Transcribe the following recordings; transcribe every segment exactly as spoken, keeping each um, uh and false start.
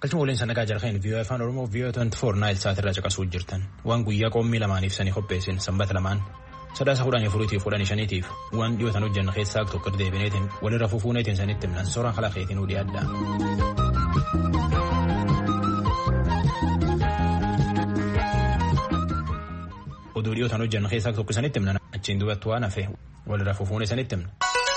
Kalchuma waliin sanagaa jalqeen V O A Afaan Oromoo V O A twenty four Naayil Saatirraa caqasuu jirtan waan guyyaa qommii lamaaniif sanii qopheessin sanbata lamaan sadaasa kudhanii afuriitiif kudhanii shaniitiif waan dhiyootan hojjanna keessaa tokko deebineetiin walirra fufuuneetiin sanitti himnan sooraan kalaqeetiin hudhii addaa. Oduu dhiyootan hojjanna keessaa tokko sanitti himnan achiin duubatti waan hafe walirra fufuunee sanitti himna.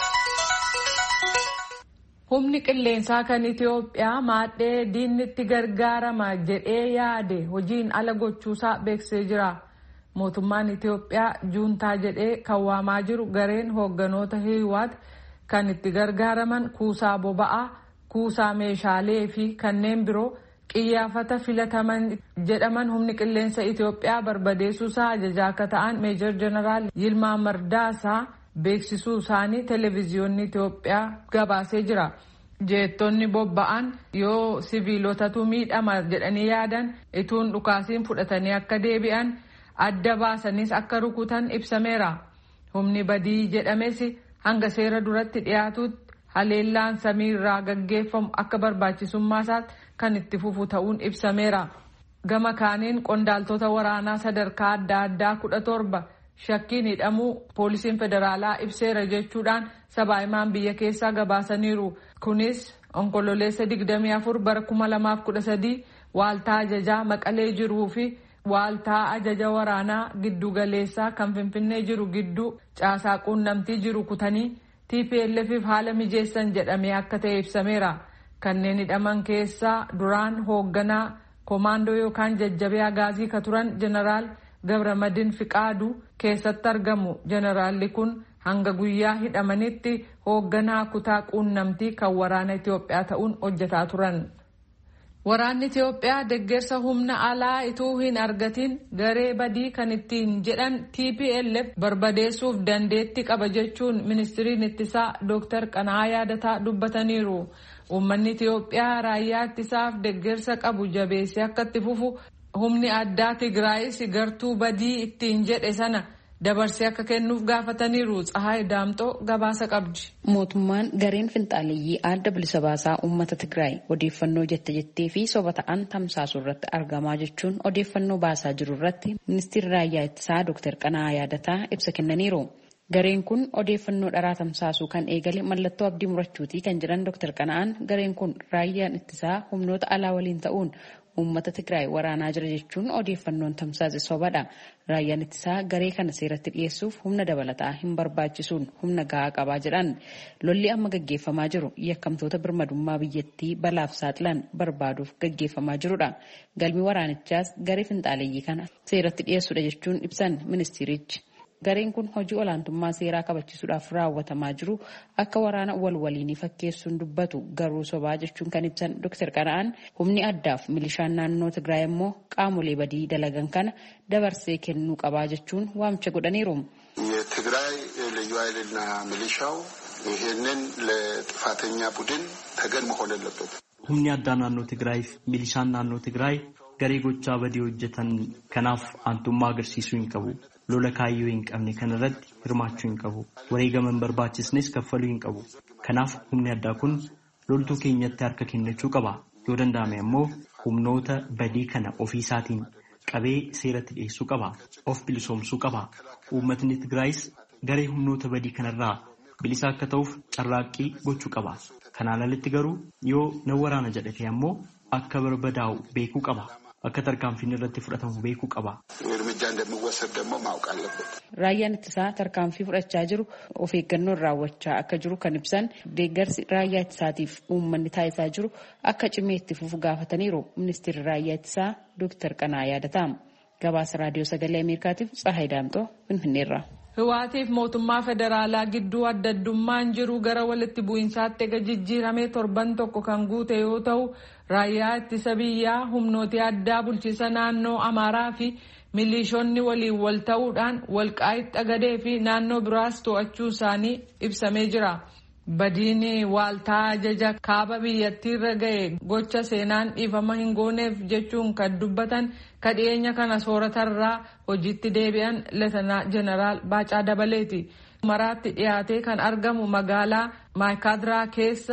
Humni qilleensaa kan Itoophiyaa maadhee diinni itti gargaarama jedhee yaade hojiin ala gochuusaa beeksisee jira. Mootummaan Itoophiyaa juuntaa jedhee kan waamaa jiru gareen hoogganoota Hiwaat kan itti gargaaraman kuusaa boba'aa, kuusaa meeshaalee fi kanneen biroo qiyyaafata filataman jedhaman humni qilleensa Itoophiyaa barbadeessuusaa ajajaa akka ta'an Meejor Jeneraal Yilmaa Mardaasaa beeksisuu isaanii televiziyoonni Itoophiyaa gabaasee jira. Jeettonni bobba'an yoo siviilotatu miidhama jedhanii yaadan ituun dhukaasiin fudhatanii akka deebi'an adda baasanis akka rukutan ibsameera. Humni badii jedhames hanga seera duratti dhiyaatutti haleellaan samiirraa gaggeeffamu akka barbaachisummaa isaatti kan itti fufu ta'uun ibsameera. Gama kaaniin qondaaltota waraanaa sadarkaa adda addaa kudha torba shakkiin hidhamuu poolisiin federaalaa ibseera jechuudhaan sabaahimaan biyya keessaa gabaasaniiru. Kunis onkololeessa digdamii afur bara kuma lamaaf kudha sadii waaltaa ajajaa Maqalee jiruu fi waaltaa ajaja waraanaa giddu galeessaa kan Finfinnee jiru gidduu caasaa quunnamtii jiru kutanii T P L F haala mijeessan jedhamee akka ta'e ibsameera. Kanneen hidhaman keessaa duraan hoogganaa koomaandoo yookaan jajjabee agaazii ka turan Jeneraal Gabramadin Fiqaaduu keessatti argamu. Jeneraalli kun hanga guyyaa hidhamanitti hoogganaa kutaa quunnamtii kan waraana Itoophiyaa ta'uun hojjetaa turan. Waraanni Itoophiyaa deeggarsa humna alaa ituu hin argatin garee badii kan ittiin jedhan T P L F barbadeessuuf dandeetti qaba jechuun ministiriin ittisaa Dooktar Qana'aa Yaadataa dubbataniiru. Uummanni Itoophiyaa raayyaa ittisaaf deeggarsa qabu jabeessee akka itti fufu humni addaa Tigraayis gartuu badii ittiin jedhe sana dabarsee akka kennuuf gaafataniiru. Tsahaay Daamxoo gabaasa qabdi. Mootummaan gareen finxaaleeyyii adda bilisa baasaa uummata Tigraay odeeffannoo jette jettee fi soba ta'an tamsaasuu irratti argamaa jechuun odeeffannoo baasaa jiru irratti ministeerri raayyaa ittisaa Dooktar Qana'aa Yaadataa ibsa kennaniiru. Gareen kun odeeffannoo dharaa tamsaasuu kan eegale mallattoo abdii murachuutii kan jedhan Dooktar Qana'aan gareen kun raayyaan ittisaa humnoota alaa waliin ta'uun uummata Tigraay waraanaa jira jechuun odeeffannoon tamsaase sobadha. Raayyaan ittisaa garee kana seeratti dhiyeessuuf humna dabalataa hin barbaachisuun humna gahaa qabaa jedhan. Lolli amma gaggeeffamaa jiru yakkamtoota birmadummaa biyyattii balaaf saaxilan barbaaduuf gaggeeffamaa jirudha. Galmi waraanichaas garee finxaaleeyyii kana seeratti dhiyeessuudha jechuun ibsan ministeerichi. Gareen kun hojii olaantummaa seeraa kabachiisuudhaaf raawwatamaa jiru akka waraana wal waliinii fakkeessuun dubbatu garuu sobaa jechuun kan ibsan Dooktar Qana'aan humni addaaf milishaan naannoo Tigraay immoo qaamolee badii dalagan kana dabarsee kennuu qabaa jechuun waamicha godhaniiru. የትግራይ ልዩ ኃይልና ሚሊሻው ይሄንን ለጥፋተኛ ቡድን ተገን መሆን አለበት. humni addaa naannoo Tigraayiif milishaan naannoo Tigraay garee gochaa badii hojjetan kanaaf aantummaa agarsiisuu hin qabu. Lola kaayyoo hin qabne kanarratti hirmaachuu hin qabu. Wareegama hin barbaachisnes kaffaluu hin qabu. Kanaaf humni addaa kun loltuu keenyatti harka kennachuu qaba. Yoo danda'ame immoo humnoota badii kana ofii isaatiin qabee seeratti dhiyeessuu qaba. Of bilisoomsuu qaba. Uummatni Tigraayis garee humnoota badii kanarraa bilisa akka ta'uuf carraaqqii gochuu qaba. Kanaan alatti garuu yoo nan waraana jedhate ammoo akka barbadaa'u beekuu qaba. Akka tarkaanfiin irratti fudhatamu beekuu qaba. Raayyaan ittisaa tarkaanfii fudhachaa jiru of eeggannoon raawwachaa akka jiru kan ibsan deeggarsi raayyaa ittisaatiif uummanni taasisaa jiru akka cimee itti fufu gaafataniiru. Ministeerri raayyaa ittisaa Dooktar Qana'aa Yaadataa. Gabaasa raadiyoo sagalee Ameerikaatiif Tsahaay Daamxoo Finfinneerraa. Hiwaatiif mootummaa federaalaa gidduu adda addummaan jiru gara walitti bu'iinsaatti ega jijjiiramee torban tokko kan guute yoo ta'u raayyaa ittisa biyyaa humnooti addaa bulchiisa naannoo Amaaraa fi milishoonni waliin wal ta'uudhaan Walqaayitti Xagadee fi naannoo biraas to'achuu isaanii ibsamee jira. Badiini waaltaa ajaja kaaba biyyattiirra ga'e gocha seenaan dhiifama hin gooneef jechuun kan dubbatan kadhiyeenya kana sooratarraa hojiitti deebi'an Leetanaa Jeneraal Baacaa Dabaleeti. Maraatti dhiyaatee kan argamu magaalaa Maayikaadiraa keessa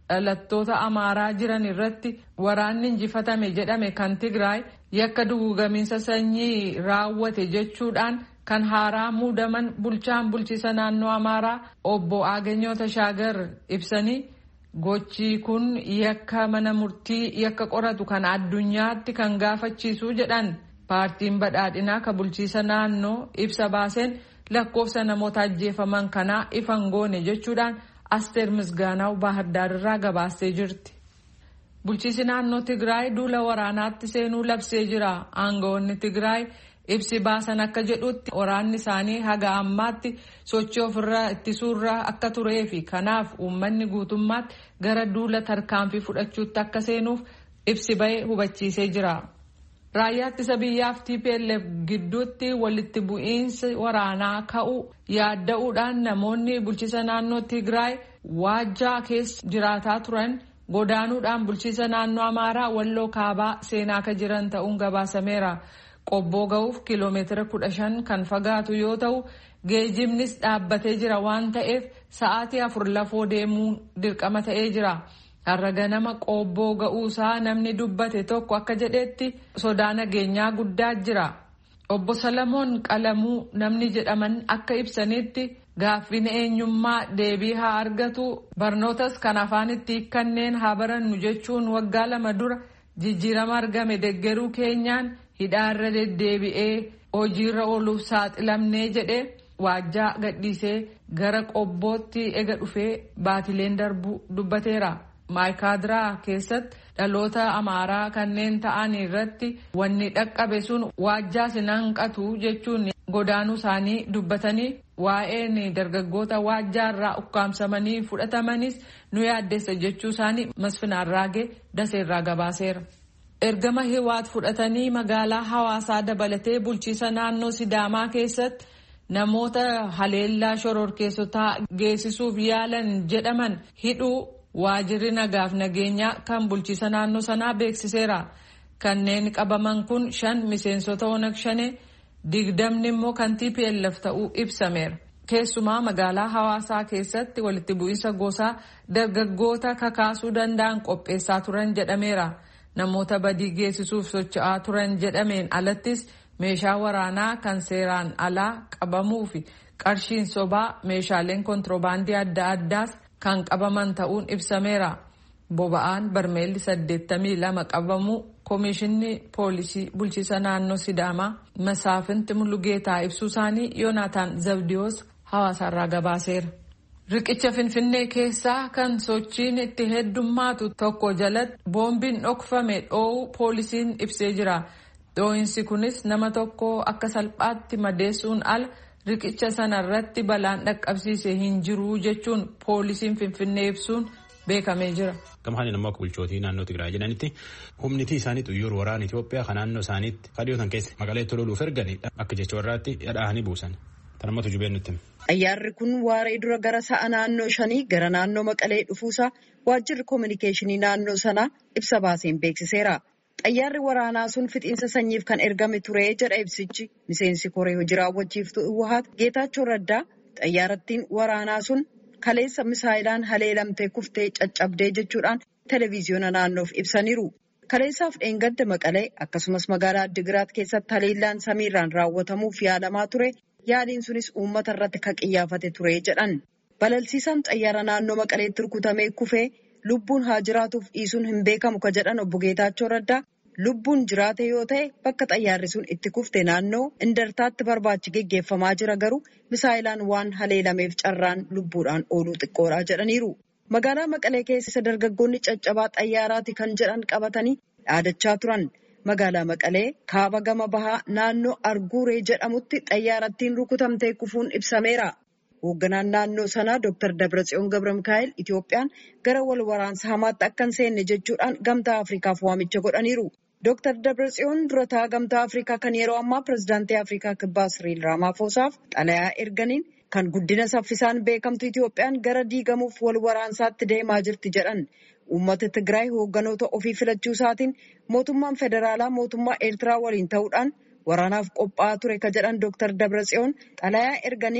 dhalattoota Amaaraa jiran irratti waraanni injifatame jedhame kan Tigraay yakka duguugamiinsa sanyii raawwate jechuudhaan kan haaraa muudaman bulchaan bulchiisa naannoo Amaaraa obbo Aaganyoo Tashaagar ibsanii gochi kun yakka mana murtii yakka qoratu kan addunyaatti kan gaafachiisu jedhan. Paartiin badhaadhinaa ka bulchiisa naannoo ibsa baaseen lakkoofsa namoota ajjeefaman kanaa ifan goone jechuudhaan Asteer Misgaanaw Baahirdaar irraa gabaastee jirti. Bulchiisi naannoo Tigraay duula waraanaatti seenuu labsee jira. Aangawoonni Tigraay ibsi baasan akka jedhutti waraanni isaanii haga ammaatti sochii ofirraa ittisuurraa akka turee fi kanaaf uummanni guutummaatti gara duula tarkaanfii fudhachuutti akka seenuuf ibsi bahe hubachiisee jira. Raayyaa ittisa biyyaaf T P L F gidduutti walitti bu'iinsi waraanaa ka'u yaadda'uudhaan namoonni bulchiisa naannoo Tigraay waajjaa keessa jiraataa turan godaanuudhaan bulchiisa naannoo Amaaraa Walloo Kaabaa seenaa akka jiran ta'uun gabaasameera. Qobboo ga'uuf kiiloomeetira kudha shan kan fagaatu yoo ta'u geejjibnis dhaabbatee jira waan ta'eef sa'aatii afur lafoo deemuun dirqama ta'ee jira. Har'a ganama qobboo ga'uusaa namni dubbate tokko akka jedhetti sodaa nageenyaa guddaa jira. Obbo Salamoon Qalamuu namni jedhaman akka ibsanitti gaaffiin eenyummaa deebii haa argatu barnootas kan afaanitti kanneen haa barannu jechuun waggaa lama dura jijjiirama argame deggeruu keenyaan hidhaarra deddeebi'ee hojiirra ooluuf saaxilamnee jedhee waajjaa gadhiisee gara qobbootti ega dhufee baatileen darbuu dubbateera. Maayikaadiraa keessatti dhaloota Amaaraa kanneen ta'an irratti wanni dhaqqabe sun waajjaa sinanqatu jechuun godaanuu isaanii dubbatanii waa'een dargaggoota waajjaa irraa ukkaamsamanii fudhatamanis nu yaaddeessa jechuu isaanii Masfinaa Raagee Daseerraa gabaaseera. Ergama Hiwaat fudhatanii magaalaa Hawaasaa dabalatee bulchiisa naannoo Sidaamaa keessatti namoota haleellaa shororkeessotaa geessisuuf yaalan jedhaman hidhuu waajirri nagaaf nageenyaa kan bulchiisa naannoo sanaa beeksiseera. Kanneen qabaman kun shan miseensota Onag Shanee digdamni immoo kan T P L F ta'uu ibsameera. Keessumaa magaalaa Hawaasaa keessatti walitti bu'iinsa gosaa dargaggoota kakaasuu danda'an qopheessaa turan jedhameera. Namoota badii geessisuuf socho'aa turan jedhameen alattis meeshaa waraanaa kan seeraan alaa qabamuu fi qarshiin sobaa meeshaaleen kontiroobaandii adda addaas kan qabaman ta'uun ibsameera. Boba'aan barmeelli saddeettamii lama qabamuu Koomishinni Poolisii Bulchiisa Naannoo Sidaamaa Masaafinti Mulugeetaa ibsuu isaanii Yoonaataan Zabdiyoos Hawaasaarraa gabaaseera. Riqicha Finfinnee keessaa kan sochiin itti heddummaatu tokko jalatti boombiin dhokfame dhoowuu poolisiin ibsee jira. Dhoo'insi kunis nama tokko akka salphaatti madeessuun ala riqicha sanarratti balaan dhaqqabsiise hin jiru jechuun poolisiin Finfinnee ibsuun beekamee jira. Gamhaan immoo akka bulchootii naannoo Tigraay jedhanitti humnitii isaanii xuyyoor waraana Itoophiyaa kan naannoo isaaniitti kadhiyootan keessa Maqaleetti loluuf erganii akka jecha warraatti dhadhaa'anii buusan. Tanamatu jubeen nutti. Xayyaarri kun waaree dura gara sa'a naannoo shanii gara naannoo Maqalee dhufuusaa waajjirri koominikeeshinii naannoo sanaa ibsa baaseen beeksiseera. Xayyaarri waraanaa sun fixiinsa sanyiif kan ergame ture jedha ibsichi. Miseensi koree hojii raawwachiiftuu Iwwahaat Geetaachoo Raddaa xayyaarattiin waraanaa sun kaleessa misaayilaan haleelamtee kuftee caccabdee jechuudhaan televiziyoona naannoof ibsaniiru. Kaleessaaf dheengadda Maqalee akkasumas magaalaa Addigiraat keessatti haleellaan samiirraan raawwatamuuf yaalamaa ture. Yaaliin sunis uummata irratti kan qiyyaafate ture jedhan. Balalsiisaan xayyaara naannoo Maqaleetti rukutamee kufee lubbuun haa jiraatuuf dhiisuun hin beekamu ka jedhan obbo Geetaachoo Raddaa lubbuun jiraate yoo ta'e bakka xayyaarri sun itti kufte naannoo Indartaatti barbaachi geggeeffamaa jira garuu misaayilaan waan haleelameef carraan lubbuudhaan ooluu xiqqoodha jedhaniiru. Magaalaa Maqalee keessa dargaggoonni caccabaa xayyaaraati kan jedhan qabatanii dhaadachaa turan. Magaalaa Maqalee kaaba gama bahaa naannoo Arguuree jedhamutti xayyaarattiin rukutamtee kufuun ibsameera. Hoogganaan naannoo sanaa Dooktar Dabratsiyoon Gabramikaa'el Itoophiyaan gara wal waraansa hamaatti akka hin seenne jechuudhaan gamtaa Afriikaaf waamicha godhaniiru. Dooktar Dabratsiyoon durataa gamtaa Afriikaa kan yeroo ammaa pirezidaantii Afriikaa Kibbaa Siriil Raamaafosaaf xalayaa erganiin kan guddina saffisaan beekamtu Itoophiyaan gara diigamuuf wal waraansaatti deemaa jirti jedhan. Uummata Tigraay hoogganoota ofii filachuu isaatiin mootummaan federaalaa mootummaa Eertiraa waliin ta'uudhaan waraanaaf qophaa'aa ture ka jedhan Dooktar Dabratsiyoon xalayaa erganiin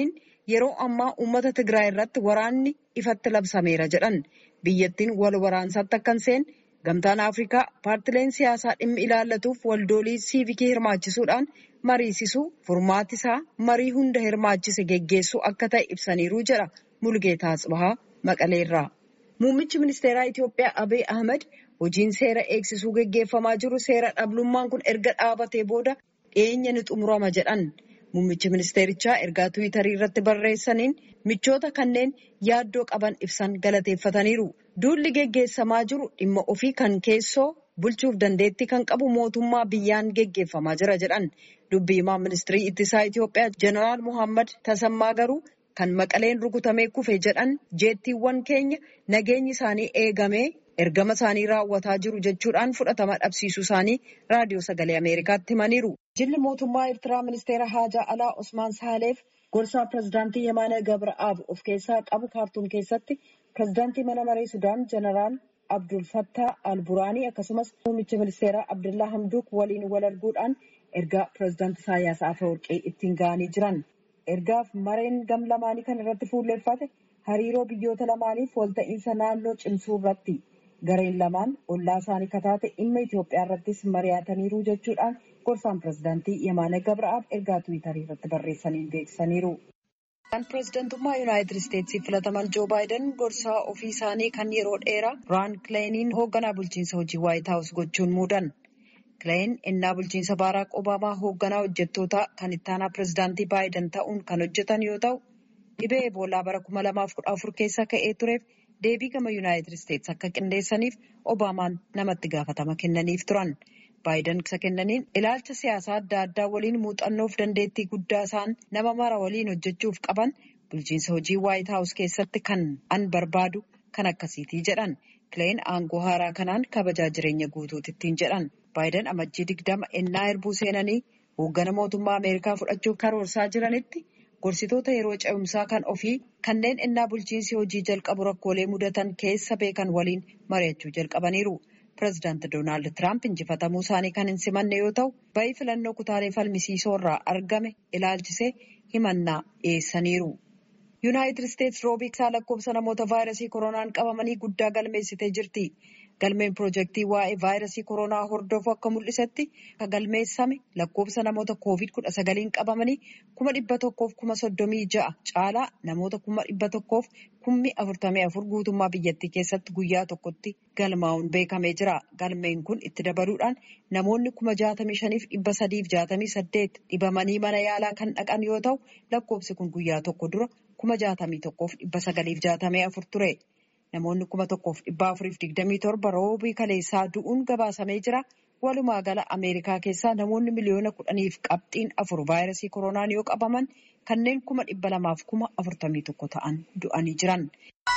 yeroo ammaa uummata Tigraay irratti waraanni ifatti labsameera jedhan. Biyyattiin wal waraansaatti akka hin seenne gamtaan Afrikaa paartileen siyaasaa dhimmi ilaallatuuf waldoolii siivikii hirmaachisuudhaan mariisisuu furmaati isaa marii hunda hirmaachise geggeessuu akka ta'e ibsaniiru jedha Mulgeetaa Atsibahaa Maqaleerraa. Muummichi ministeeraa Itoophiyaa Abiy Ahmed hojiin seera eegsisuu geggeeffamaa jiru seera dhablummaan kun erga dhaabatee booda dhiyeenya ni xumurama jedhan. Muummichi ministeerichaa ergaa Tiwiitarii irratti barreessaniin michoota kanneen yaaddoo qaban ibsan galateeffataniiru. Duulli geggeessamaa jiru dhimma ofii kan keessoo bulchuuf dandeettii kan qabu mootummaa biyyaan geggeeffamaa jira jedhan. Dubbii himaa ministirii ittisaa Itoophiyaa Jeneraal Muhammad Tasammaa garuu kan Maqaleen rukutamee kufe jedhan jeettiiwwan keenya nageenyi isaanii eegamee ergama isaanii raawwataa jiru jechuudhaan fudhatama dhabsiisuu isaanii raadiyoo sagalee Ameerikaatti himaniiru. Jilli mootummaa Eertiraa ministeera Haajaa Alaa Osmaan Saaleef gorsaa pirezidaantii Yemaana Gabra'aab of keessaa qabu kaartuum keessatti pirezidaantii mana maree Sudaan Jeneraal Abdul Fattah Al-Buraanii akkasumas muummicha ministeeraa Abdullaa Hamduuk waliin wal arguudhaan ergaa pirezidaantii Isaayyaas Afeworqii ittiin ga'anii jiran. Ergaaf mareen gam lamaanii kan irratti fuulleeffate hariiroo biyyoota lamaaniif walta'iinsa naannoo cimsuu irratti gareen lamaan ollaa isaanii kataate dhimma Itoophiyaa irrattis mari'ataniiru jechuudhaan gorsaan pirezidaantii Yemaana Gabra'aab ergaa Tiwiitarii irratti barreessaniin beeksisaniiru. Kan pirezidaantummaa Yuunaayitid Isteetsii filataman Joo Baayiden gorsaa ofii isaanii kan yeroo dheeraa Raan Kileeniin hoogganaa bulchiinsa hojii Waayit Haawus gochuun muudan. Kileen innaa bulchiinsa Baaraak Obaamaa hoogganaa hojjettootaa kan ittaanaa pirezidaantii Baayiden ta'uun kan hojjetan yoo ta'u, dhibee Eboolaa bara kuma lamaaf kudha afur keessa ka'ee tureef deebii gama Yuunaayitid Isteets akka qindeessaniif Obaamaan namatti gaafatama kennaniif turan. Baayiden isa kennaniin ilaalcha siyaasaa adda addaa waliin muuxannoof dandeettii guddaa isaan nama mara waliin hojjechuuf qaban bulchiinsa hojii Waayit Haawus keessatti kan an barbaadu kan akkasiitii jedhan. Kileen aangoo haaraa kanaan kabajaa jireenya guutuutittiin jedhan. Baayiden amajjii digdama ennaa erbuu seenanii hooggana mootummaa Ameerikaa fudhachuuf karoorsaa jiranitti gorsitoota yeroo ce'umsaa kan ofii kanneen ennaa bulchiinsi hojii jalqabu rakkoolee mudatan keessa beekan waliin mari'achuu jalqabaniiru. Pireezidaanti Doonaald Tiraamp injifatamuu isaanii kan hin simanne yoo ta'u, bayii filannoo kutaalee falmisiisoo irraa argame ilaalchisee himannaa dhiyeessaniiru. Yuunaayitid Isteets roobiiksaa lakkoofsa namoota vaayirasii koronaan qabamanii guddaa galmeessitee jirti. Galmeen piroojeektii waa'ee vaayirasii koronaa hordofu akka mul'isetti kan galmeessame lakkoofsa namoota koovid kudha sagaliin qabamanii kuma dhibba tokkoof kuma soddomii ja'a caalaa namoota kuma dhibba tokkoof kummi afurtamii afur guutummaa biyyattii keessatti guyyaa tokkotti galmaa'uun beekamee jira. Galmeen kun itti dabaluudhaan namoonni kuma jaatamii shaniif dhibba sadiif jaatamii saddeet dhibamanii mana yaalaa kan dhaqan yoo ta'u, lakkoofsi kun guyyaa tokko dura kuma jaatamii tokkoof dhibba sagaliif jaatamii afur ture. Namoonni kuma tokkoof dhibba afuriif digdamii torba roobii kaleessaa du'uun gabaasamee jira. Walumaa gala Ameerikaa keessaa namoonni miliyoona kudhaniif qabxiin afur vaayirasii koronaan yoo qabaman kanneen kuma dhibba lamaaf kuma afurtamii tokko ta'an du'anii jiran.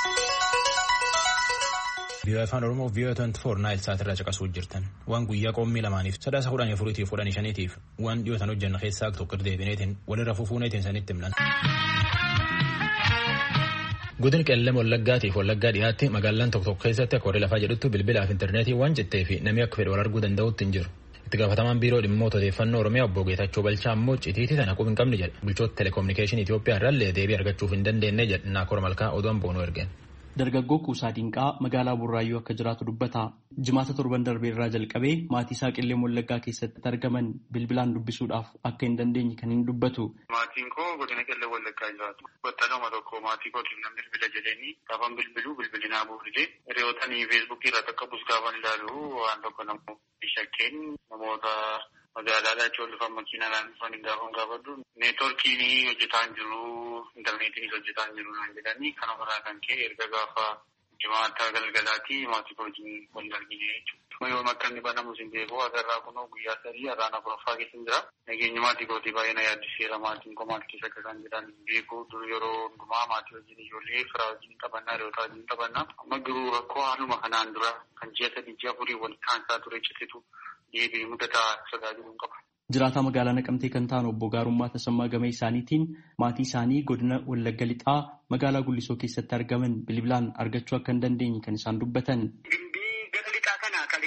Biyya afaan Oromoo biyya twenty four naayil saatirraa caqasuu jirtan. Waan guyyaa qoommii lamaaniif sadaasa kudhanii afuriitiif kudhanii shaniitiif waan dhiyootan hojjanna keessaa tokko deebineetiin walirra fufuuneetiin sanitti himnan. Godina Qellem Wallaggaatiif Wallaggaa dhiyaatti magaalaan tokko tokko keessatti akka warri lafaa jedhutti bilbilaaf intarneetii waan jettee fi namni akka fedhe wal arguu danda'utti hin jiru. Itti gaafatamaan biiroo dhimmoota odeeffannoo Oromiyaa obbo Geetachoo Balchaa ammoo citiitii tana quba hin qabne jedha. Bulchoota telekominikeeshinii Itoophiyaa irraallee deebii argachuuf hin dandeenye jedha Naakoor Malkaa oduun boonuu ergeen. Dargaggoo Kuusaa Dinqaa magaalaa Burraayyuu akka jiraatu dubbata. Jimaata torban darbee irraa jalqabee maatii isaa Qellem Wallaggaa keessatti argaman bilbilaan dubbisuudhaaf akka hin dandeenye kan hin dubbatu. Maatiin koo godina Qellem Wallaggaa jiraatu. Battaluma tokko maatii kootiin namni bilbila jedhanii gaafan bilbiluu bilbilinaa buufnee hiriyootanii feesbuukii irratti akka buskaafan ilaalu waan tokko namoota shakkeen namoota magaalaadhaa ijoollee makiinaan dhufan hin gaafan gaafadhu. Neetworkiin hojjetaa hin jiru, intarneetiin hojjetaa hin jiru naan jedhanii kanarraa kan ka'e erga gaafa jimaata galgalaatii maatii kootiin wal argine jechuudha. Yoo akka inni banamu sin beeku agarraa kunoo guyyaa sadii har'aan afuraffaa keessa jira. Nageenyi maatii kootii baay'ee na yaaddiseera. Maatiin koo maatii keessa akka isaan jedhan beeku. Dur yeroo hundumaa maatii wajjin ijoollee firaa wajjin qabannaa hiriyoota wajjin qabannaa. Amma garuu rakkoo haaluma kanaan dura kan ji'a sadii ji'a afurii wal kaansaa ture cititu deebi'ee mudataa sodaachuun qaba. Jiraataa magaalaa Naqamtee kan ta'an obbo Gaarummaa Tasammaa gama isaaniitiin maatii isaanii godina Wallagga Lixaa magaalaa Gullisoo keessatti argaman bilbilaan argachuu akka hin dandeenye kan isaan dubbatan. Gimbii gara lixaa kana kaleessaa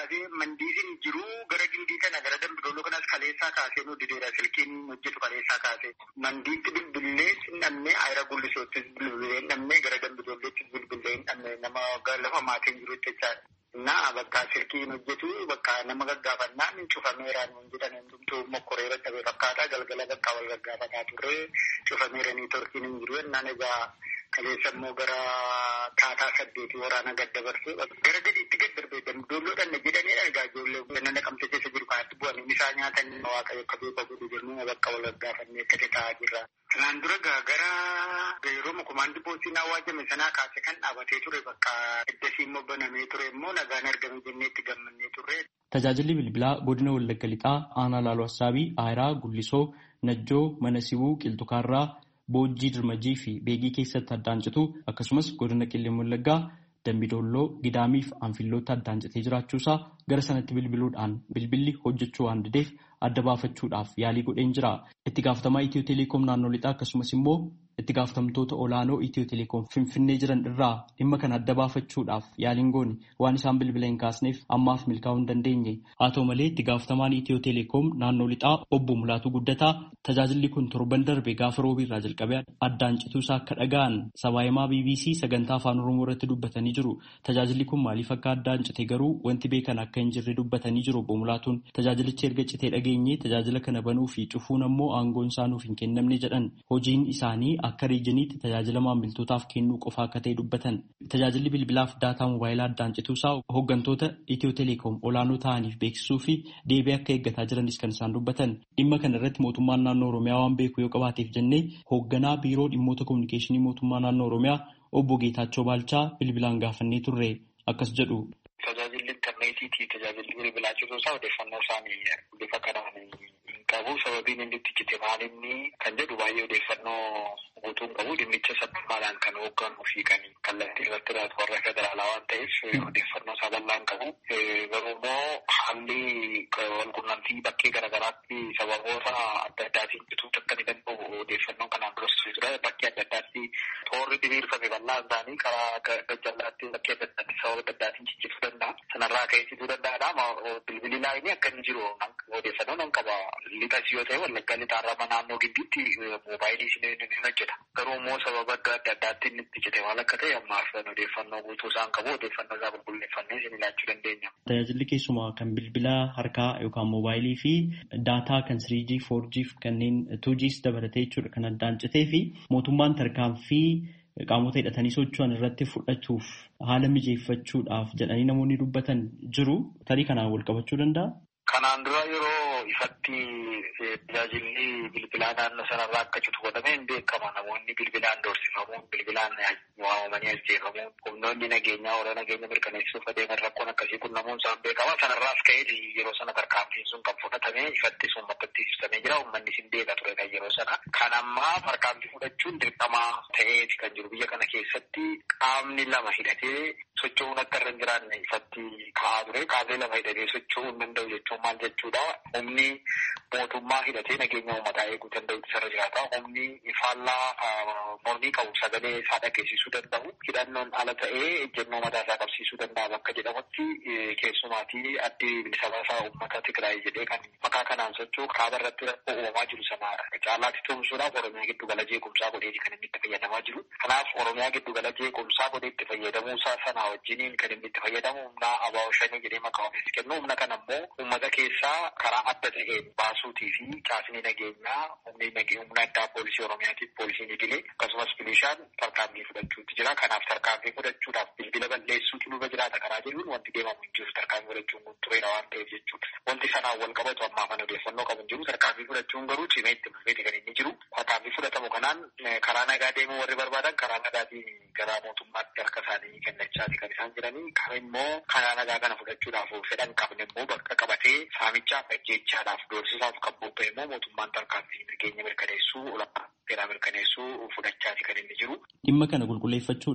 kaasee mandiisiin jiru gara gindii kana gara dambidooloo kanas kaleessaa kaasee nu dideera silkiin hojjetu kaleessaa kaasee mandiitti bilbilee hin dhabne ayira gullisoottis bilbilee hin dhabne gara dambidoolleettis bilbilee hin dhabne nama lafa maatiin jiru jechaadha. Naa bakka silkiin hojjetu bakka nama gaggaafannaan cufameeraan hin jedhan hundumtuu mokkoreera dhabee fakkaata galgala bakka wal gaggaafataa turre cufameeranii torkiin hin jiru jennaan egaa kaleessa immoo gara taataa saddeetii waraana gad dabarsee gara gadiitti gad darbee dambidoolloodhaan jedhanii egaa ijoollee ganna naqamte keessa jiru kaatti bu'anii isaa nyaatan waaqayyo akka beekaa godhu jennee bakka wal gaggaafannee akkatti taa'aa jirra. Kanaan dura gara yeroo komaandii poostiin awwaajame sanaa kaase kan dhaabatee ture bakka iddasii immoo banamee ture immoo nagaan argame jennee itti gammannee turre. Tajaajilli bilbilaa godina Wallagga Lixaa aanaa Laaloo Assaabii, Aayiraa, Gullisoo, Najjoo, Mana Sibuu, Qilxukaarraa, Boojjii Dirmajii fi Beegii keessatti addaan citu akkasumas godina Qilleen Wallaggaa, Dambidolloo, Gidaamii fi Anfillootti addaan citee jiraachuusaa gara sanatti bilbiluudhaan bilbilli hojjechuu waan dideef adda baafachuudhaaf yaalii godheen jira. Itti gaafatamaa Itiyoo Teleekoom naannoo lixaa akkasumas immoo itti gaafatamtoota olaanoo Itiyoo Teleekoom Finfinnee jiran irraa dhimma kana adda baafachuudhaaf yaaliin goone waan isaan bilbila hin kaasneef ammaaf milkaa'uu hin dandeenye. Haa ta'u malee itti gaafatamaan Itiyoo Teleekoom naannoo lixaa obbo Mulaatuu Guddataa tajaajilli kun torban darbe gaafa roobiirraa jalqabee addaan cituusaa akka dhaga'an sabaahimaa B B C sagantaa afaan Oromoo irratti dubbatanii jiru. Tajaajilli kun maaliif akka addaan cite garuu wanti beekan akka hin jirre dubbatanii jiru obbo Mulaatuun. Tajaajilichi erga citee dhageenye tajaajila kana banuu fi cufuun ammoo aangoon isaa nuuf hin kennamne jedhan. Hojiin isaanii akka riijiniitti tajaajila maamiltootaaf kennuu qofa akka ta'e dubbatan. Tajaajilli bilbilaaf daataa moobaayilaa addaan cituusaa hooggantoota Itiyoo Teleekoom olaanoo ta'aniif beeksisuu fi deebii akka eeggataa jiranis kan isaan dubbatan. Dhimma kana irratti mootummaan naannoo Oromiyaa waan beeku yoo qabaateef jennee hoogganaa biiroo dhimmoota kominikeeshinii mootummaa naannoo Oromiyaa obbo Geetaachoo Baalchaa bilbilaan gaafannee turre akkas jedhu. Tajaajilli intarneetiitii tajaajilli bilbilaa cituusaa odeeffannoo isaanii bifa kanaan qabu sababiin inni itti cite maalinni kan jedhu baay'ee odeeffannoo guutuun qabu dhimmicha sabbaadhaan kan hoogganuu fi kan kallattii irratti raatu warra federaalaa waan ta'eef odeeffannoo isaa bal'aan qabu. Garuu immoo haalli walqunnamtii bakkee garaagaraatti sababoota adda addaatiin cituu akka ni danda'u odeeffannoo kanaan duras ture bakkee adda addaatti toorri diriirfame bal'aan isaanii karaa gajjallaatti bakkee adda addaatti sababa adda addaatiin cicciruu danda'a. Sanarraa ka'eessituu danda'adha. Bilbilli laayinii akka inni jiru odeeffannoo nan qaba. Lixas yoo ta'e Wallaggaa Lixaarraa naannoo gidduutti moobaayilii isin ni hojjeta. Garuu immoo sababa adda addaatti inni itti cite maal akka ta'e ammaaf odeeffannoo guutuu isaan qabu odeeffannoo isaa qulqulleeffannee isin ilaachuu dandeenya. Tajaajilli keessumaa kan bilbila harkaa yookaan moobaayilii fi daataa kan three G, four G kanneen two Gs dabalatee jechuudha kan addaan citee fi mootummaan tarkaanfii qaamota hidhatanii socho'an irratti fudhachuuf haala mijeeffachuudhaaf jedhanii namoonni dubbatan jiru. Tarii kanaan wal qabachuu danda'a? Kanaan dura yeroo ifatti tajaajilli bilbilaa naannoo sanarraa akka citu godhameen beekama. Namoonni bilbilaan doorsifamuun, bilbilaan waamamanii ajjeefamuun, humnoonni nageenyaa warra nageenya mirkaneessuuf adeeman rakkoon akkasii kun namoonni isaan beekama. Sanarraas ka'ee yeroo sana tarkaanfiin sun kan fudhatame ifatti sun mattatti ibsamee jira. Uummanni sin beeka ture kan yeroo sana. Kan ammaa tarkaanfii fudhachuun dirqamaa ta'eeti kan jiru biyya kana keessatti qaamni lama hidhatee socho'uun akka irra hin jiraanne ifatti ka'aa ture. Qaamni lama hidhatee socho'uu hin danda'u jechuun maal jechuudha? Humni mootummaa hidhatee nageenya uummataa eeguu danda'u isarra jiraata. Humni faallaa mormii qabu sagalee isaa dhageessisuu danda'u. Hidhannoon ala ta'ee ejjennoo mataa isaa qabsiisuu danda'a bakka jedhamutti keessumaatii addi bilisa baasaa uummata Tigraay jedhee kan maqaa kanaan socho'u kaaba irratti rakkoo uumamaa jiru sana caalaatti tumsuudhaaf Oromiyaa giddu gala jeequmsaa godheeti kan inni itti fayyadamaa jiru. Kanaaf Oromiyaa giddu gala jeequmsaa godhee itti fayyadamuusaa sana wajjiniin kan inni itti fayyadamu humna abaa'oo shanii jedhee maqaa ofiis kennu. Humna kana immoo uummata keessaa karaa adda ta'een baasuutii fi caasni nageenyaa humni humna addaa poolisii Oromiyaatiif poolisiin idilee akkasumas milishaan tarkaanfii fudhachuutti jira. Kanaaf tarkaanfii fudhachuudhaaf bilbila balleessuutu nurra jiraata karaa jedhuun wanti deemamu hin jiru. Tarkaanfii fudhachuun kun tureera waan ta'eef jechuudha. Wanti sanaan wal qabatu ammaa kan odeeffannoo qabu hin jiru. Tarkaanfii fudhachuun garuu cimee itti fufeeti kan inni jiru. Tarkaanfii fudhatamu kanaan karaa nagaa deemuu warri barbaadan karaa nagaatiin gara mootummaatti harka isaanii kennachaati kan isaan jiranii. Kan immoo karaa nagaa kana fudhachuudhaaf fedhan qabne immoo bakka qabatee saamichaaf ajjeechaadhaaf doorsisaaf kan bobba'e immoo mootummaan tarkaanfii nageenya mirkaneessuu olaanaa seeraa mirkaneessuu fudhachaati kan inni jiru. Dhimma kana qulqulleeffachuudhaaf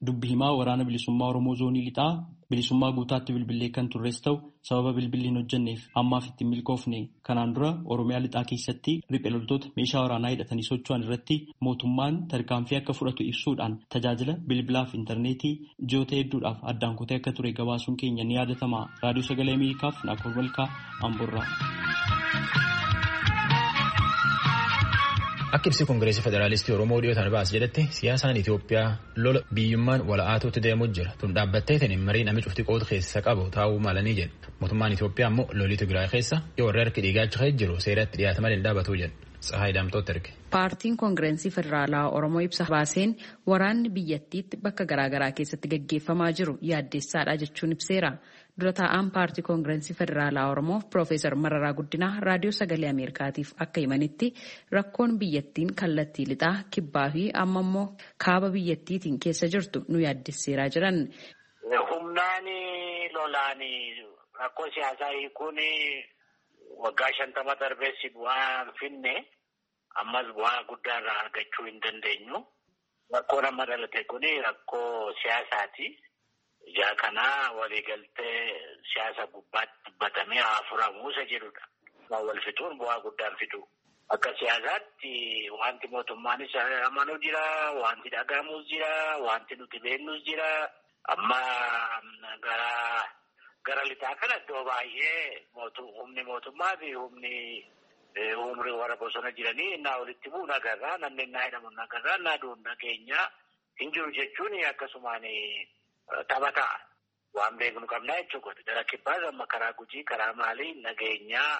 Dubbi himaa waraana bilisummaa Oromoo zoonii lixaa bilisummaa guutaatti bilbilee kan turres ta'u sababa bilbilli hin hojjenneef ammaaf itti milkoofne. Kanaan dura Oromiyaa lixaa keessatti riphee loltoota meeshaa waraanaa hidhatanii socho'an irratti mootummaan tarkaanfii akka fudhatu ibsuudhaan tajaajila bilbilaa fi intarneetii ji'oota hedduudhaaf addaan kutee akka ture gabaasuun keenya ni yaadatama. Raadiyoo Sagalee Ameerikaaf Naakoor Malkaa Amboorraa. Akka ibsi Koongireesii Federaalistii Oromoo dhiyootaan baas jedhetti siyaasaan Itoophiyaa lola biyyummaan wala'aatuutti deemuu jira. Tun dhaabbatteetiin marii namni cufti qooda keessa qabu taa'uu malanii jedhu. Mootummaan Itoophiyaa immoo lolii Tigraay keessa yoo warri harki dhiigaacha jiru seeratti dhiyaata malee hin dhaabatuu jedhu. Tsahaay Daamtooti erge. Paartiin Koongireesii Federaalaa Oromoo ibsa baaseen waraanni biyyattiitti bakka garaagaraa keessatti gaggeeffamaa jiru yaaddeessaadha jechuun ibseera. Dura taa'aan paartii Koongireesii Federaalaa Oromoo Piroofeesar Mararaa Guddinaa Raadiyoo Sagalee Ameerikaatiif akka himanitti rakkoon biyyattiin kallattii lixaa kibbaa fi amma immoo kaaba biyyattiitiin keessa jirtu nu yaaddesseeraa jiran. Humnaan lolaan rakkoo siyaasaa hiikuun waggaa shantama darbeessi bu'aa finne ammas bu'aa guddaa irraa argachuu hin dandeenyu. Rakkoon amma dhalate kun rakkoo siyaasaati. Ijaa kanaa waliigaltee siyaasa gubbaatti dubbatamee haa furamu isa jedhudha. Wal fixuun bu'aa guddaan fidu. Akka siyaasaatti wanti mootummaanis amanuu jira, wanti dhagahamus jira, wanti nuti beeknus jira. Amma gara gara lixaa kana iddoo baay'ee humni mootummaa fi humni umrii warra bosona jiranii innaa walitti bu'u nagarraa, namni innaa hidhamu nagarraa, innaa du'u nageenya hin jiru jechuun akkasumaan taphataa waan beeknu qabnaa jechuudha. Dara kibbaas amma karaa Gujii, karaa maalii nageenyaa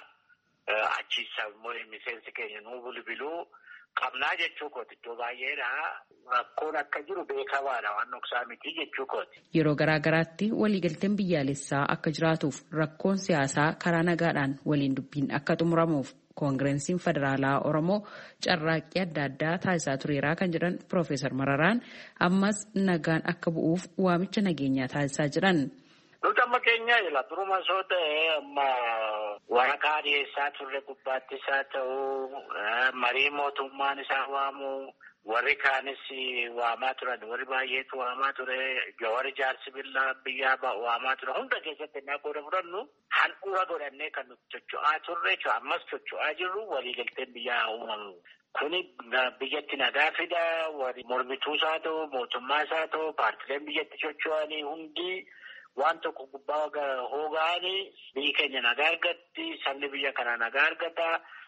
achiisa miseensi keenya nuu bilbiluu qabnaa jechuu kooti. Iddoo baay'eedha rakkoon akka jiru beekamaadha waan dhoksaa miti jechuu kooti. Yeroo garaa garaatti waliigalteen biyyaalessaa akka jiraatuuf rakkoon siyaasaa karaa nagaadhaan waliin dubbiin akka xumuramuuf Koongireesiin Federaalaa Oromoo carraaqqii adda addaa taasisaa tureeraa kan jedhan Piroofeesar Mararaan ammas nagaan akka bu'uuf waamicha nageenyaa taasisaa jiran. Nuti amma keenya jira turuma soo ta'e amma waraqaa dhiyeessaa turre gubbaatti isaa ta'uu marii mootummaan isaa waamu warri kaanis waamaa turan warri baay'eetu waamaa ture warri jaarsi billaa biyyaa waamaa ture hunda keessatti innaa qooda fudhannu handhuura godhannee kan nuti socho'aa turre ammas socho'aa jirru waliigalteen biyyaa uumamu. Kuni biyyatti nagaa fida warri mormituus haa ta'u mootummaas haa ta'u paartileen biyyatti socho'anii hundi waan tokko gubbaa hoogaanii biyyi keenya nagaa argatti sabni biyya kanaa nagaa argata.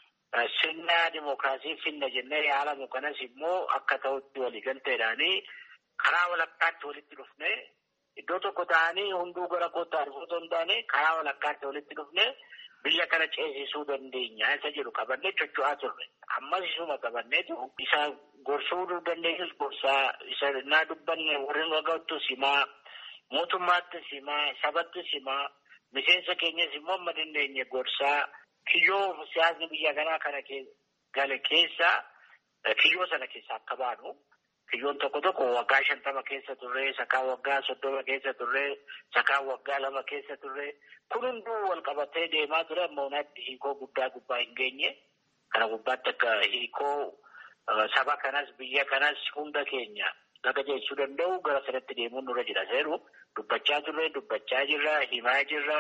Sirna dimookiraasii finna jennee yaalamu kanas immoo akka ta'utti waliigalteedhaanii karaa walakkaatti walitti dhufne iddoo tokko ta'anii hunduu gara kootaan otoo hin taane karaa walakkaatti walitti dhufne biyya kana ceesisuu dandeenya isa jedhu qabannee socho'aa turre. Ammas isuma qabanneetu isa gorsuu dandeenyus gorsaa isa naa dubbanne warreen waggaattu simaa mootummaatti simaa sabatti simaa miseensa keenyas immoo amma dandeenye gorsaa. Kiyyoo siyaasni biyya kanaa kana gale keessa kiyyoo sana keessa akka baanu kiyyoon tokko tokko waggaa shantama keessa turre sakaa waggaa soddoma keessa turre sakaa waggaa lama keessa turre kun hunduu wal qabatee deemaa ture amma unaatti hiikoo guddaa gubbaa hin geenye kana gubbaatti akka hiikoo saba kanas biyya kanas hunda keenya laga jeechuu danda'u gara sanatti deemuun nurra jira seeru dubbachaa turre dubbachaa jirra himaa jirra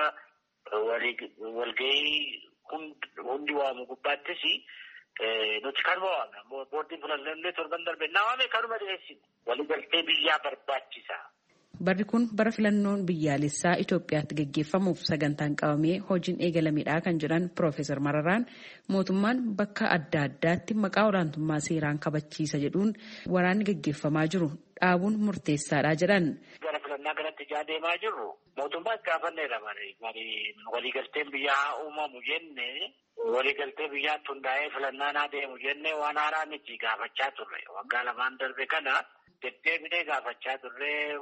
walgahii. Hundi waamu gubbaattis nuti kanuma waamna boordiin filannoo torban darbe naa waame kanuma dhiyeessine waliigaltee biyyaa barbaachisa. Barri kun bara filannoon biyyaalessaa Itoophiyaatti gaggeeffamuuf sagantaan qabamee hojiin eegalameedha kan jedhan Piroofeesar Mararaan mootummaan bakka adda addaatti maqaa olaantummaa seeraan kabachiisa jedhuun waraanni gaggeeffamaa jiru dhaabuun murteessaadha jedhan. Gara filannaa kanatti ijaa deemaa jirru mootummaa gaafanneedha waliigalteen biyyaa haa uumamu jenne waliigaltee biyyaatti hundaa'ee filannaan haa deemu jenne waan haaraa miti gaafachaa turre waggaa lamaan darbe kana. Deddeebinee gaafachaa turre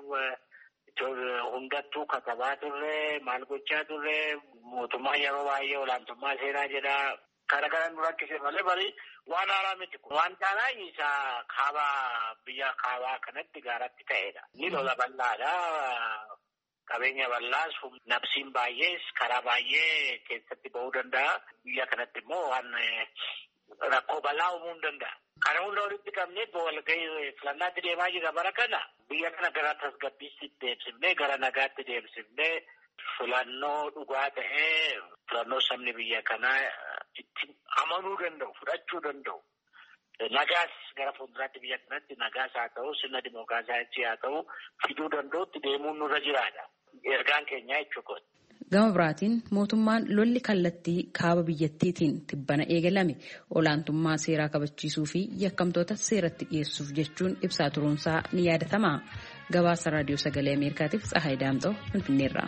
hundattuu katabaa turre maal gochaa turre mootummaa yeroo baay'ee olaantummaa seeraa jedhaa kana kana nu rakkise malee bari waan haaraa miti waan taanaa isaa kaabaa biyya kaabaa kanatti gaaratti ta'edha. Ni lola bal'aadha. Qabeenya bal'aas nabsiin baay'ees karaa baay'ee keessatti ba'uu danda'a. Biyya kanatti immoo waan rakkoo bal'aa uumuu danda'a. Kana hunda walitti qabnee walgahii filannaatti deemaa jira bara kana biyya kana gara tasgabbiitti deemsifnee gara nagaatti deemsifnee filannoo dhugaa ta'ee filannoo sabni biyya kanaa itti amanuu danda'u fudhachuu danda'u. Nagaas gara fuulduraatti biyya kanatti nagaas haa ta'u sirna dimookiraasii haa ta'u fiduu danda'utti deemuun nurra jiraadha. Ergaan keenya jechuudha. Gama biraatiin mootummaan lolli kallattii kaaba biyyattiitiin tibbana eegalame olaantummaa seeraa kabachiisuu fi yakkamtoota seeratti dhiyeessuuf jechuun ibsaa turuunsaa ni yaadatama. Gabaasa raadiyoo sagalee Ameerikaatiif Tsahaay Daamxoo Finfinneerraa.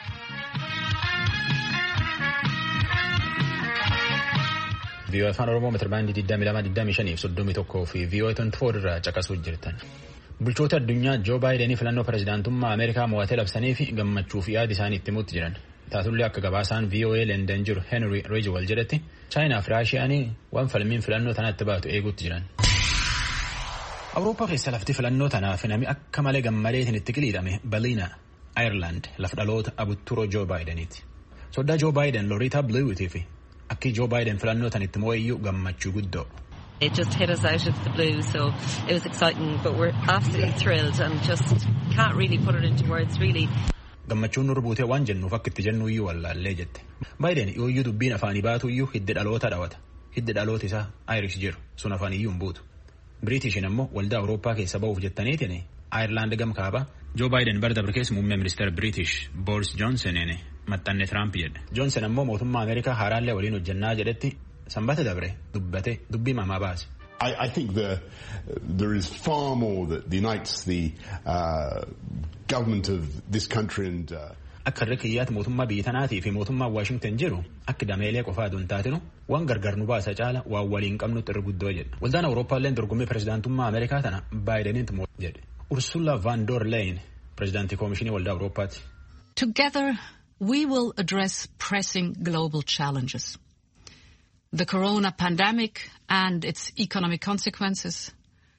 Viiyoo afaan Oromoo meetira baandii digdamii lama digdamii shanii fi soddomii tokkoo fi Viiyoo to'antii afur irraa caqasuu jirtan. Bulchoota addunyaa Joo Baayidanii filannoo pirezidaantummaa Ameerikaa mo'atee labsanii fi gammachuu fi yaada isaanii itti himuutti jiran. Taatullee akka gabaasaan V O A London jiru Henry Ridgewell jedhetti Chaayinaa fi Raashiyaanii waan falmiin filannoo tanaatti baatu eeguutti jiran. Awurooppaa keessa lafti filannoo tanaaf namni akka malee gammadeetiin itti qiliidhame Baliina, Ireland lafa dhaloota abutturoo Joo Baayidaniiti. Soddaa Joo Baayiden Loretta Blewittii fi akki Joo Baayiden filannoo tanitti mo'iyyuu gammachuu guddoo. It just hit us out of the blue, so it was exciting, but we're absolutely thrilled and just can't really put it into words, really. Gammachuun nurra buutee waan jennuuf akka itti jennu iyyuu wallaallee jette. Baayiden yooyyuu dubbiin afaanii baatu iyyuu hiddi dhaloota dhawata. Hiddi dhaloota isaa Irish jiru sun afaan iyyuu hin buutu. Biriitishin ammoo waldaa Awurooppaa keessa ba'uuf jettaniitiin Ayirlaand gam kaaba. Joo Baayiden bara dabre keessa muummee ministeera Biriitish Boris Johnsoniin maxxanne Tiraamp jedhe. Johnson ammoo mootummaa Ameerikaa haaraallee waliin hojjannaa jedhetti sanbata dabre dubbate dubbii mamaa baase. I, I think the, there is far more that unites the uh, government of this country and. Uh, Akka irra kiyyaatti mootummaa biyya tanaatii fi mootummaa Washington jiru akka dameelee qofaa aduun taatinu waan gargar nu baasa caala waan waliin qabnutti irra guddoo jedhe. Waldaan Awurooppaalleen dorgommii pirezidaantummaa Ameerikaa tana Baayidenitti moo jedhe. Ursula van der Leyen pirezidaantii koomishinii waldaa Awurooppaati. Together we will address pressing global challenges. The corona pandemic and its economic consequences.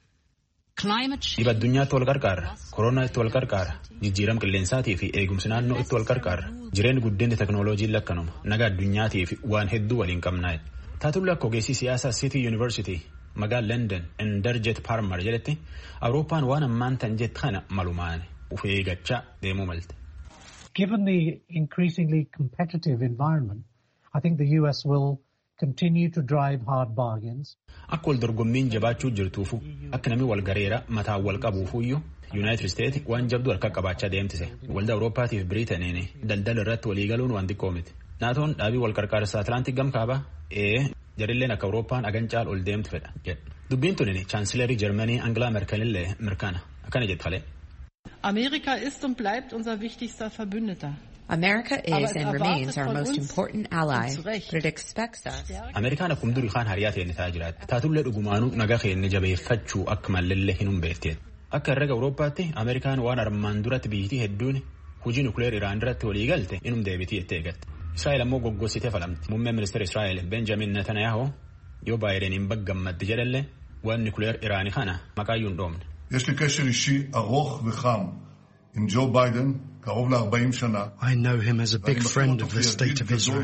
Climate change. Dhiba addunyaatti wal qarqaara. Koronaa itti wal qarqaara. Jijjiirama qilleensaatii fi eegumsi naannoo itti wal qarqaara. Jireenyi guddinni teknooloojiin lakkanuma. Nagaa addunyaatii fi waan hedduu waliin qabnaa. Taatullee akka ogeessii siyaasaa City University magaalaa London Inderjet Parmar jedhetti Awurooppaan waan ammaan tan jette kana malumaan of eeggachaa deemuu malte. Given the increasingly competitive environment, I think the U S will continue to drive hard bargains. Akka wal dorgommiin jabaachuu jirtuufu akka namni wal gareera mataa wal qabuufuyyuu United States waan jabduu harka qabaachaa deemtise. Waldaa Awurooppaatiif Biriitaniin daldala irratti walii galuun waan xiqqoo miti. Naatoon dhaabii wal qarqaarsaa Atlantik gam kaabaa ee jarilleen akka Awurooppaan agancaal ol deemtu fedha jedha. Dubbiin tunini chaansilerii Jarmanii Angela Merkelillee mirkana akkana jette falee. Amerika ist und bleibt unser wichtigster Verbündeter. America is and remains our most important ally, but it expects us. Amerikaan akkuma durii kaan hariyaa ta'e ta'aa jiraatti. Taatullee dhugumaanuu nagaa keenya jabeeffachuu akka mallallee hin humbeefteet. Akka herrega Awurooppaatti Amerikaan waan armaan duratti biyyattii hedduun hojii nukleer Iraan irratti walii galte inum deebitii jettee eegatte. Israa'el ammoo goggossitee falamti. Muummeen ministeera Israa'el Benjamin Netanyahu yoo Baayideniin baggammadde jedhallee waan nukleer Iraanii kana maqaayyuu hin dhoomne. יש לי קשר אישי ארוך וחם עם ג'ו ביידן קרוב ל-ארבעים שנה. I know him as a big friend of the state of Israel.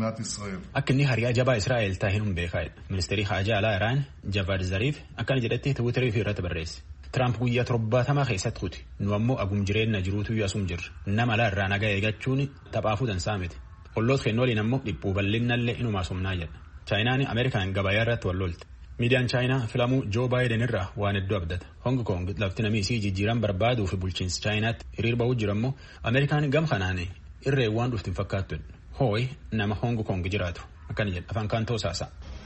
Akka inni hariyaa jabaa Israa'el taa'ee hin beekaadha. Ministeerri haajaa alaa Iraan Javad Zarif akkana jedhetti Tiwiiterii fi irratti barreesse. Tiraamp guyyaa torbaatamaa keessatti kuti nu ammoo agum jireenya jiruutu asum jirra. Nama alaa irraa nagaa eegachuun taphaafuu dansaa miti. Olloota keenya waliin ammoo dhiphuu bal'innallee inuma asumnaa jedha. Chaayinaan Ameerikaan gabayaa irratti wal lolte. Miidiyaan Chaayinaa filamuu Joo Baayiden irraa waan hedduu abdata. Hong Kong lafti namni isii jijjiiran barbaaduu fi bulchiinsi Chaayinaatti hiriir ba'uu jira immoo Ameerikaan gam kanaan irree waan dhufti hin fakkaattu. Hooyi nama Hong Kong jiraatu akkana jedha afaan kaantoo saasa.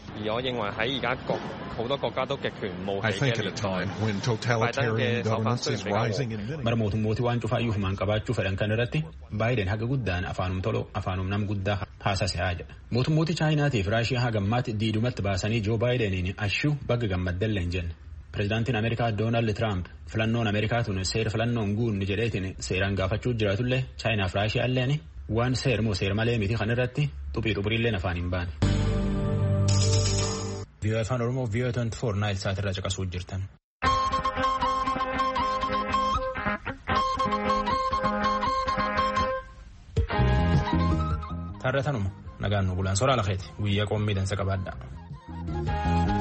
I think at a time when totalitarian governance is rising in many. Bara mootummooti waan cufaayyuu humaan qabaachuu fedhan kan irratti Baayiden haga guddaan afaanum toloo afaanum nam guddaa haasase haa jedha. Mootummooti Chaayinaatii fi Raashiyaa hagammaatti diidumatti baasanii Joo Baayideniin ashuu bagga gammaddellee hin jenne. Pireezidaantiin Ameerikaa Doonaald Tiraamp filannoon Ameerikaa tun seera filannoon guunni jedheetiin seeraan gaafachuu jiraatullee Chaayinaa fi Raashiyaa illeen waan seer moo seer malee miti kan irratti xuphii xuphuriilleen afaan hin baane. Viiyoo afaan Oromoo Viiyoo to'antii afur naayil saat irraa caqasuu jirtan. Taarratanuma nagaan nu bulaan soraa lakeeti guyyaa qommii dansa qabaadha.